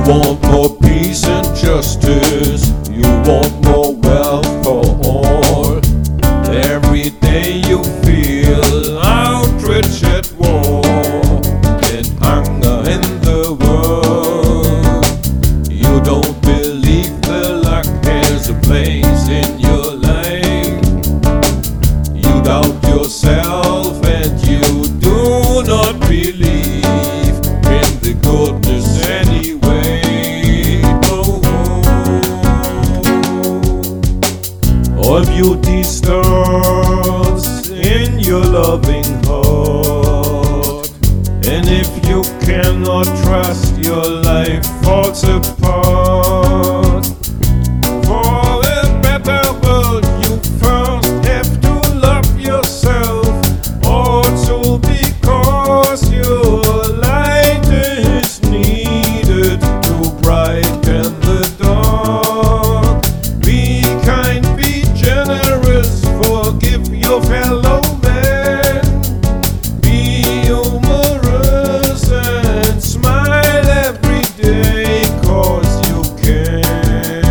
want more peace and justice. You want more wealth for all. Every day you feel outrage at war and hunger in the world. You don't believe the luck has a place in your life. You doubt yourself and you do not believe in the goodness anyway. All beauty starts in your loving heart, and if you cannot trust, your life falls apart. For a better world, you first have to love yourself, also because your light is needed to brighten the dark. Be kind, be generous, forgive your fellow man. Be humorous and smile every day, 'cause you can.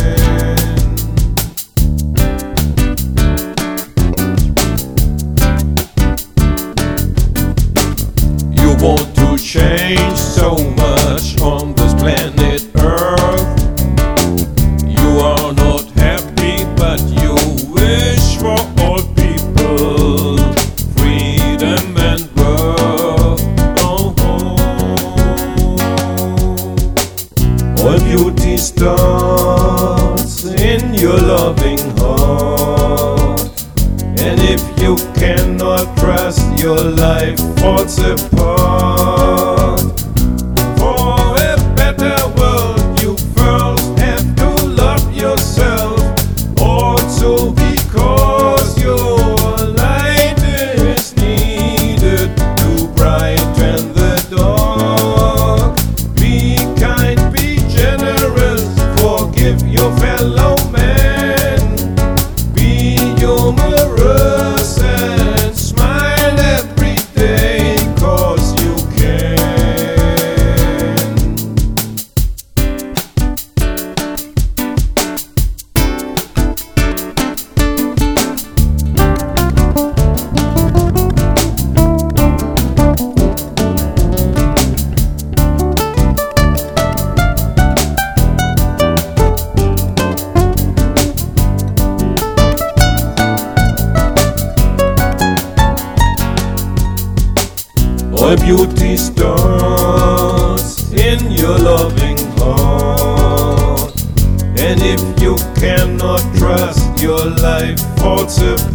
You want to change so much on this planet Earth. You are not happy, but you wish for all people freedom and worth. All beauty starts in your loving heart, and if you cannot trust, your life falls apart. For a better world, you first have to love yourself, also because your light is needed to brighten the dark. Be kind, be generous, forgive your fellow man. Be humorous and smile every day, 'cause you can. All beauty starts in your loving heart, and if you cannot trust, your life falls apart.